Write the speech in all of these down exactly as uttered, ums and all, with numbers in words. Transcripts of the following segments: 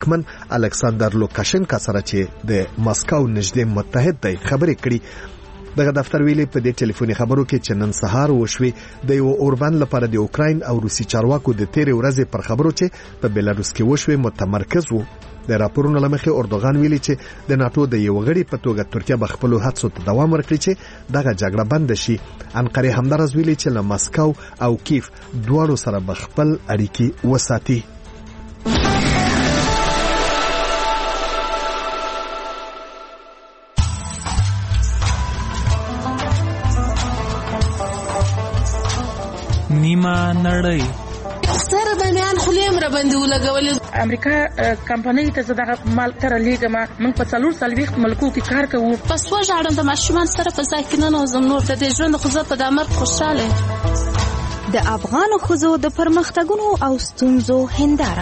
دښمن الکساندر لوکاشنکا سره چې د ماسکو نږدې متحد دی خبرې کړي. دغه دفتر ویلي په دې ټلیفوني خبرو کې چې نن سهار وشوي د یو اوربند لپاره د اوکراین او روسي چارواکو د تیرې ورځې پر خبرو چې په بلاروس کې وشوي متمرکز وو. د راپورونو لمخې اردوغان ویلي چې د ناتو د یو غړي په توګه ترکیه به خپل هڅو ته دوام ورکړي چې دغه جګړه بند شي. انقره همدارس ویلي چې له ماسکو او کیف دواړو سره به خپل اړیکې وساتي. نیمه نړۍ سره باندې خلیم را باندې ولګولې. امریکا کمپنۍ ته زداغه مال تر لیګه ما من په څلور سالويخت ملکو کې کار کوو. پس وژاړم د ماشومان سره په ځای کې نه نوزم نور د ژوند خو زه په دمر خوشاله. د افغان خزو د پرمختګونو او ستونزو هنداره.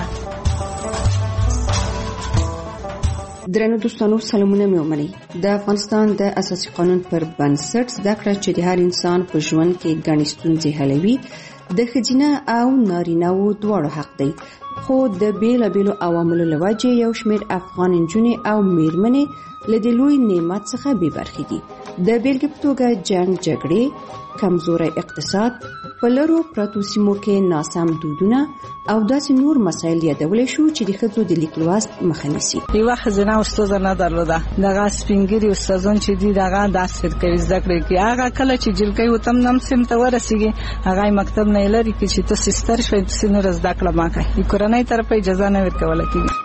درنو دوستانو سلامونه مې ومنئ. د افغانستان د اساسي قانون پر بنسټ زده کړه چې د هر انسان په ژوند کې ګڼې ستونزې حلوي د ښځینه او نارینه‌وو دواړو حق دی، خو د بیلابیلو عواملو له وجې یو شمېر افغان نجونې او میرمنې له دې لوی نعمت څخه بې برخې دي. د بیلګې په توګه جنګ جګړې، کمزوری اقتصاد، په لرو پرتو سیمو کې ناسم دودونه او داسې نور مسایل یادولی شو چې د ښځو د لیک لوست مخه نیسي. یوه ښځینه استاده نه درلوده، دغه سپینګیري استادان چې دي دغه داسې کوي زده کړې کوي. هغه کله چې جلکۍ وتم نم سیم ته ورسېږي هغه مکتب نه لري کې چې تاسې ستر شوئ تاسې نور زده کړه ما کوي. د کورنۍ طرفه اجازه نه ورکوله کېږي.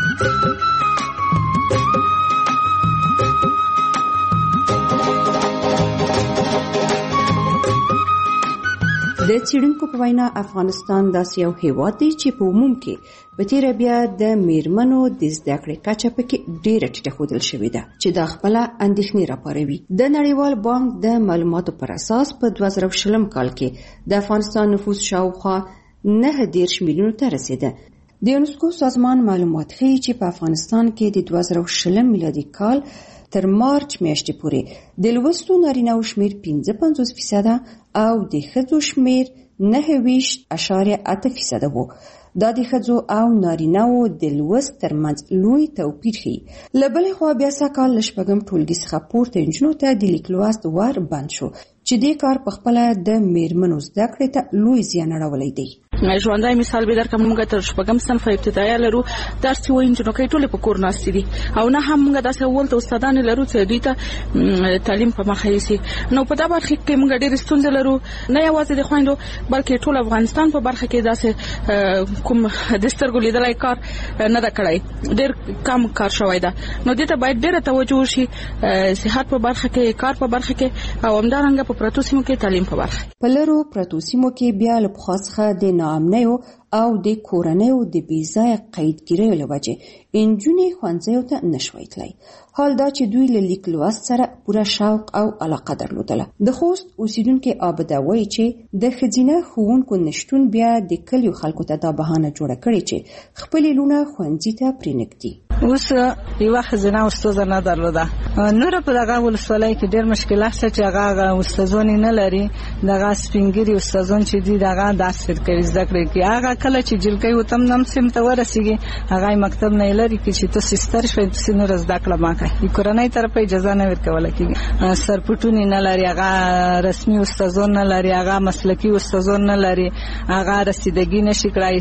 د څېړونکو په وینا افغانستان داسې یو هیواد دی چې په عموم کې په تیره بیا د میرمنو د زده کړې کچه پکې ډېره ټیټه ښودل شوې ده چې دا خپله اندېښنې راپاروي. د نړیوال بانک د معلوماتو پر اساس په دوه زره شلم کال کې د افغانستان نفوس شاوخوا نهه دېرش میلیونو ته رسېده. د یونسکو سازمان معلومات ښیي چې په افغانستان کې د دوه زره شلم میلادي کال تر مارچ میاشتې پورې د لوستو نارینه‌وو شمېر پنځه پنځوس فیصده او د ښځو شمېر نهه ویشت اعشاریه اته فیصده وو. دا د ښځو او نارینه‌وو د لوست ترمنځ لوی توپیر ښیي. له بلې خوا بیا سږکال له شپږم ټولګي څخه پورته نجونو ته د لیک لوست ور بند شو چې دې کار په خپله د میرمنو زده کړې ته لوی زیان اړولی دی. ژوندی مثال به درکړم، موږ تر شپږم صنف ابتدایي لرو، درس وایي نجونې ټولې په کور ناستې دي او نه هم موږ داسې اول ته استادان لرو چې دوی ته تعلیم په مخه یوسي. نو په دا برخه کې موږ ډېرې ستونزې لرو، نه یوازې د خویندو بلکې ټول افغانستان په برخه کې داسې کوم د سترګو لیدلی کار نه ده کړی، ډېر کم کار شوی ده. نو دې ته باید ډېره توجه وشي، صحت په برخه کې، کار په برخه کې او همدارنګه په پرتو سیمو کې تعلیم په برخه. په لرو پرتو سیمو کې بیا له پخوا څخه د ناامنیو او د کورنیو د بېځایه قیدګیریو له وجې نجونې ښوونځیو ته نشوی تللی. حال دا چې دوی له لیک لوست سره پوره شوق او علاقه درلودله. د خوست اوسیدونکې عابده وایي چې د ښځینه ښوونکو نشتون بیا د کلیو خلکو ته دا بهانه جوړه کړې چې خپلې لوڼه ښوونځي ته پرېنږدي. اوس یوه ښځینه استاده نه درلوده. نوره په دغه ولسوالۍ کې ډېر مشکلات شته چې هغه استادانې نه لري. دغه سپینګیري استادان چې دي دغه داسې کوي زده کړې کوي. هغه کله چې جلکۍ وتم نم سیم ته ورسېږي هغه مکتب نه لري کې چې تاسې ستر شوئ تاسې نور زده کړه ما کوي. د کورنۍ طرفه اجازه نه ورکوله کېږي. سرپټونې نه لري، هغه رسمي استادان نه لري، هغه مسلکي استادان نه لري، هغه رسیدګي نشي کړای،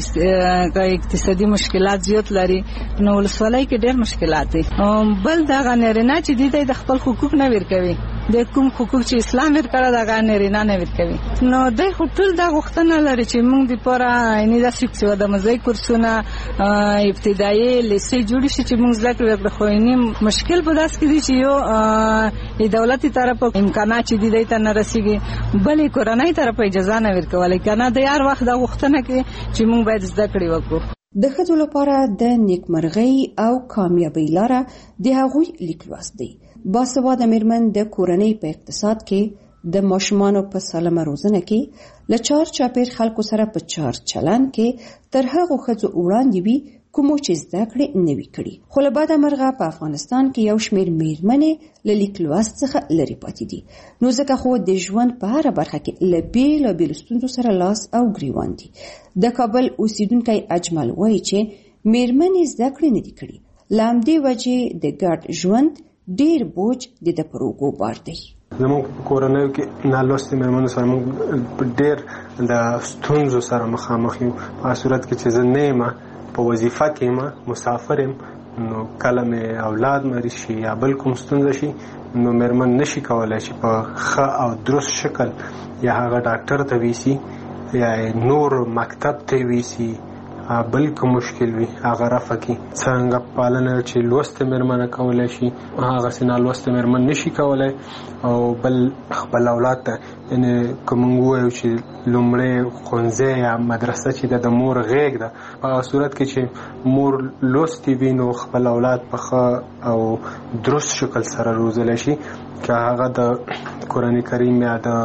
اقتصادي مشکلات زیات لري. نو ولسوالۍ کې ډېر مشکلات دي. بل دغه نارینه چې دي د خپل حقوق نه ورکوي، د کوم حقوق چې اسلام ورکړه دغه نارینه نه ورکوي. نو دوی خو ټول دا غوښتنه لري چې موږ دپاره یعنې داسې چې د مزۍ کورسونه ابتدایي لیسې جوړې شي چې موږ زده کړې وکړو. خو یعنې مشکل په داسې کې دی چې یو د دولتي طرفه امکانات چې دي دی ته نه رسېږي، بلې کورنۍ طرفه اجازه نه ورکولی. که نه د هر وخت دا غوښتنه کوي چې موږ باید زده کړې وکړو. د ښځو لپاره د نیکمرغۍ او کامیابۍ لاره د هغوی لیک لوست دی. باسواده میرمن د کورنۍ په اقتصاد کې، د ماشومانو په سالمه روزنه کې، له چار چاپېر خلکو سره په چار چلند کې تر هغو ښځو وړاندې وي کومو چې زده کړې نه وي کړي. خو له بده مرغه په افغانستان کې یو شمېر میرمنې له لیک لوست څخه لرې پاتې دي. نو ځکه خو د ژوند په هره برخه کې له بېلابېلو ستونزو سره لاس او ګریوان دي. د کابل اوسیدونکی اجمل وایي چې میرمنې زده کړې نه دي کړي. له همدې وجې د ګډ ژوند ډېر بوج د ده پر اوږو بار دی. زموږ په کورنیو کې نالوستې مېرمنو سره موږ ډېر د ستونزو سره مخامخ یو. په صورت کې چې زه نه یم په وظیفه کې یم، مسافر یم، نو کله مې اولاد مریض شي یا بل کوم ستونزه شي، نو مېرمن نشي کولی چې په ښه او درست شکل یا هغه ډاکټر ته ویسي یا نور مکتب ته ویسي، بل کوم مشکل وي هغه رفع کړي. څنګه پالنه چې لوستې مېرمنه کولی شي، هغسې نالوستې مېرمن نشي کولی. او بل خپل اولاد ته یعنې که موږ ووایو چې لومړی ښوونځی یا مدرسه چې ده د مور غېږ ده، په هغه صورت کې چې مور لوستې وي نو خپل اولاد په ښه او درست شکل سره روزلی شي. که هغه د قرآن کریم یا د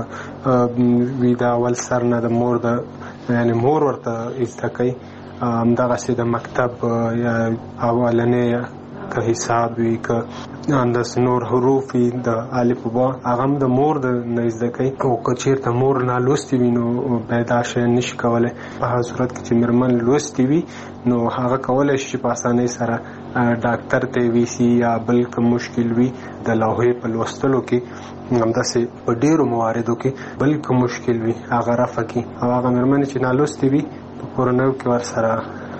وي د اول سر نه د مور د یعنې مور ورته زده کوي، همدغسې د مکتب یا اولنی که حساب وي، که انداز نور حروف وي د الف و با، هغه هم د مور د نه زده کوي. او که چېرته مور نالوستې وي نو بیا دا شی نشي کولی. په هغه صورت کې چې مېرمن لوستې وي نو هغه کولی شي چې په اسانۍ سره ډاکټر ته ویسي یا بل کوم مشکل وي د لوحې په لوستلو کې، همداسې په ډېرو مواردو کې بل کوم مشکل وي هغه رفع کړي. او هغه مېرمنې چې نالوستې وي په کورنیو کې ورسره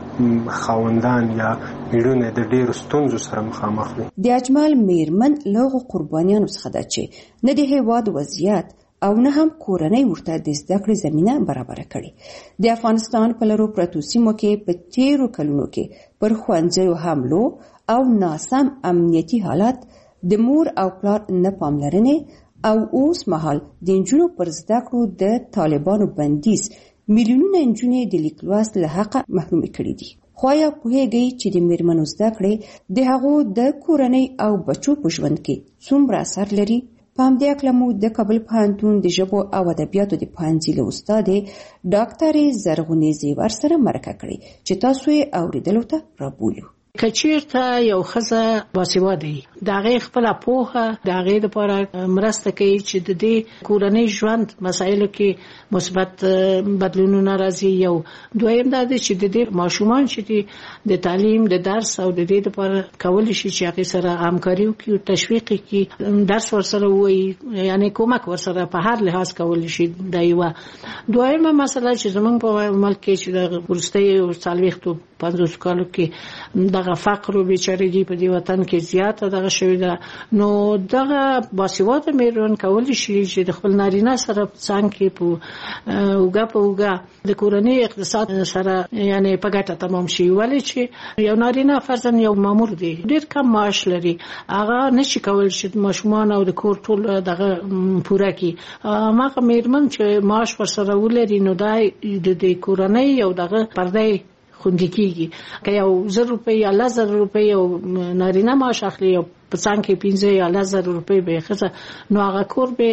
خاوندان یا میړونه د ډېرو ستونزو سره مخامخ وي. د اجمل میرمن له هغو قربانیانو څخه ده چې نه د هېواد وضعیت او نه هم کورنۍ ورته د زده کړې زمینه برابره کړې. د افغانستان په لرو پرتو سیمو کې په تیرو کلونو کې پر ښوونځیو حملو او ناسم امنیتي حالت، د مور او پلار نه پاملرنې او اوس مهال د نجونو پر زده کړو د طالبانو بندیز میلیونونه نجونې د لیک لوست له حقه محرومې کړي دي. خو آیا پوهېږئ چې د میرمنو زده کړې د هغو د کورنۍ او بچو په ژوند کې څومره اثر لري؟ په همدې هکله مو د کابل پوهنتون د ژبو او ادبیاتو د پوهنځي له استادې ډاکټرې زرغونې زیور سره مرکه کړې چې تاسو یې اورېدلو ته رابولو. که چیرته یو ښځه باسواده وي، د هغې خپله پوهه د هغې دپاره مرسته کوي چې د دې کورنۍ ژوند مسایلو کې مثبت بدلونونه راځي. یو دویم دا دی چې د دې ماشومان چې دي د تعلیم د درس او د دې دپاره کولی شي چې هغې سره همکاري وکړي او تشویق کړي، درس ورسره ووایي، یعنې کومک ورسره په هر لحاظ کولی شي. دا یوه. دویمه مسله چې زموږ په ملک کې چې د وروستیو څلوېښتو پنځوسو کالو کې دغه فقر او بیچارګي په دې وطن کې زیاته دغه شوې ده، نو دغه باسواده میرمن کولی شي چې د خپل نارینه سره څنګه کې په اوګه په اوګه د کورنۍ اقتصاد سره یعنی په ګټه تمام شي. ولې چې یو نارینه فرضاً یو مامور دی، ډېر کم معاش لري، هغه نشي کولی چې ماشومان او د کور ټول دغه پوره کړي. هغه میرمن چې معاش ورسره ولري نو دا د کورنۍ یو دغه پردی خوندي کېږي. که یو زر روپۍ یا لس زره روپۍ یو نارینه معاش اخلي، یو په څنګ کې پنځه یا لس زره روپۍ به ښځه، نو هغه کور به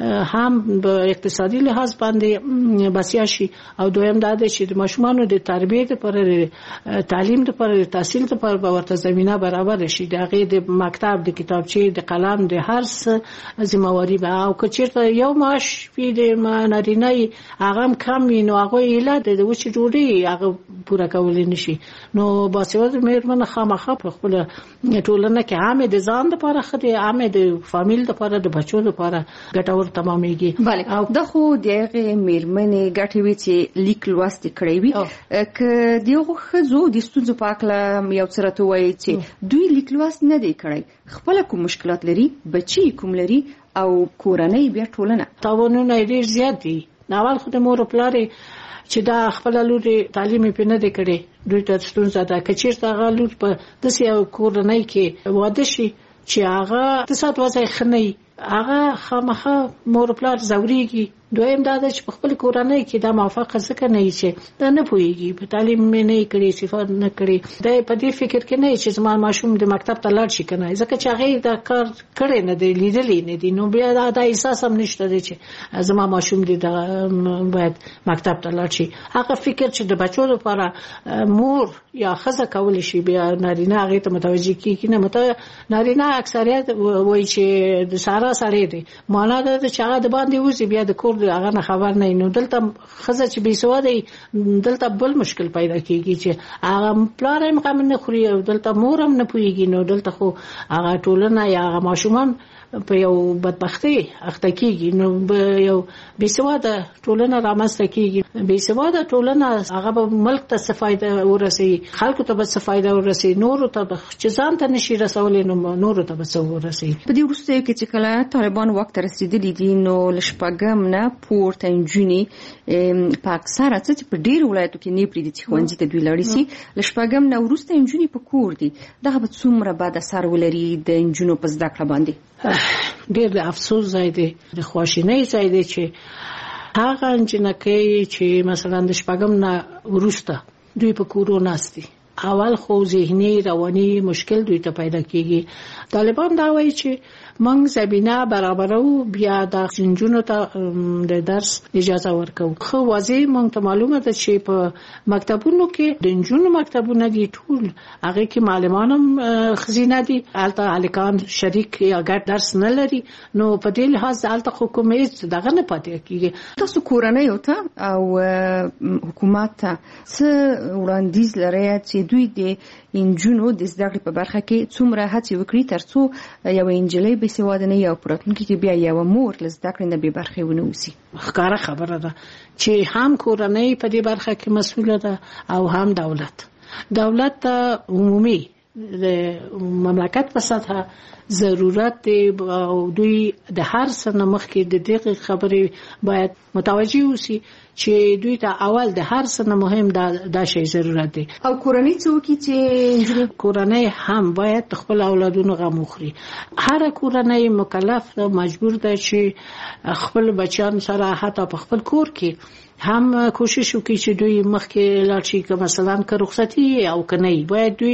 هم په اقتصادي لحاظ باندې بسیا شي. او دویم دا دی چې د ماشومانو د تربیې لپاره، تعلیم لپاره، د تحصیل لپاره به ورته زمینه برابر شي، د هغې د مکتب، د کتابچې، د قلم، د هر څه ذمهواري به. او که چېرته یو معاش وي د نارینه هغه هم کم وي، نو هغوی ایله د وچې ډوډۍ هغه پوره کولی نشي. نو باسواده میرمن خامخا په خپله ټولنه کې هم د ځان لپاره ښه دی، هم د فامیل لپاره، د بچو لپاره ګټور تمامېږي. بله، دا خو د هغې میرمنې ګټې وي چې لیک لوست یې کړی وي. که د هغو ښځو د ستونزو په هکله یو څه راته ووایي چې دوی لیک لوست نه دی کړی، خپله کوم مشکلات لري، بچي کوم لري، او کورنۍ بیا ټولنه تاوانونه یې ډېر زیات دي. اول خو د مور او پلار چې دا خپل لور تعلیم یې نه دی کړی، دوی ته ستونزه ده. که چېرته هغه لور په داسې یو کورنۍ کې واده شي چې هغه اقتصاد وضع ښه نه وي، هغه خامخا مور پلار ځورېږي. دویم دا ده چې په خپل کورنۍ کې دا موافقه ځکه نه وي چې دا نه پوهېږي، په تعلیم مې نه کړی، صفات نه کړی، دا په دې فکر کې نه چې زما ماشوم د مکتب ته لاړ شي که نه، ځکه چې هغې دا کار کړی نه دی، لیدلی نه دی، نو بیا دا دا احساس هم نشته دی چې زما ماشوم دی باید مکتب ته لاړ شي. هغه فکر چې د بچو لپاره مور یا ښځه کولی شي، بیا نارینه هغې ته متوجه کېږي نه. نارینه اکثریت وایي چې د سارا سړی دی، معنا دا ده چې هغه د باندې وځي، بیا د کور کور هغه نه خبر نه نو دلته خزه چې بي سواده دلته بل مشکل پیدا کیږي چې هغه پلار هم غم نه خوري او دلته مور هم نه پويږي نو دلته خو هغه ټولنه یا هغه ماشومان په یو بدبختی اخته کیږي نو یو بي سواده ټولنه رامنځته کیږي بي سواده ټولنه هغه به ملک ته څه فائدہ ورسي خلکو ته به څه فائدہ ورسي نور ته چې ځان ته نشي رسولې نو نور ته به څه ورسي. په دې وروسته کې چې کله طالبان وخت رسیدلی دي نو لشپګم نه پورته انجونی په اکثره چې په ډیر ولایتو کې نه پریدي چې خوندې ته دوی لړی سي لشپګم نه ورسته انجونی په کور دي دغه به څومره بعد اثر ولري د انجونو په زده کړه باندې. ډیر د افسوس ځای دی د خواشینۍ ځای دی چې هغه انجنکۍ چې مثلا د شپږم نه ورسته دوی په کورو ناستي اول خو ذهني رواني مشکل دوی ته پیدا کیږي. طالبان دا وایي چې موږ زمينه برابرو بیا د سنجونو ته د درس اجازه ورکو. خو واضح موږ ته معلومه ده چې په مکتبونو کې د انجونو مکتبونه دي ټول هغه کې معلمانم خزینه دي الته الکان شریک یا ګډ درس نه لري نو په دې لحاظ الته حکومت دغه نه پاتې کیږي. تاسو کورنۍ او ته او حکومت ته څه وړاندیز لري چې دوی د انجونو د زده کړې په برخه کې څومره هڅې وکړي ترڅو یو انجلۍ به سواده نه یو پراتونکو کې بیا یو مور له زده کړې نه به برخه ونه وسی. ښکاره خبره ده چې هم کورنۍ په دې برخه کې مسؤله ده او هم دولت. دولت ته عمومي د مملکت په سطح ضرورت دی او دوی د هر څه مخکې د دې خبرې باید متوجي وسی چې دوی ته اول د هر څه مهم دا د شی ضرورت دی. او کورنۍ څوک چې کورنۍ هم باید خپل اولادونو غم وخوري. هر کورنۍ مکلف مجبور ده چې خپل بچیان سره حتی په خپل کور کې هم کوشش وکړي چې دوی مخکې لاړ شي که مثلا که رخصتي او کني باید دوی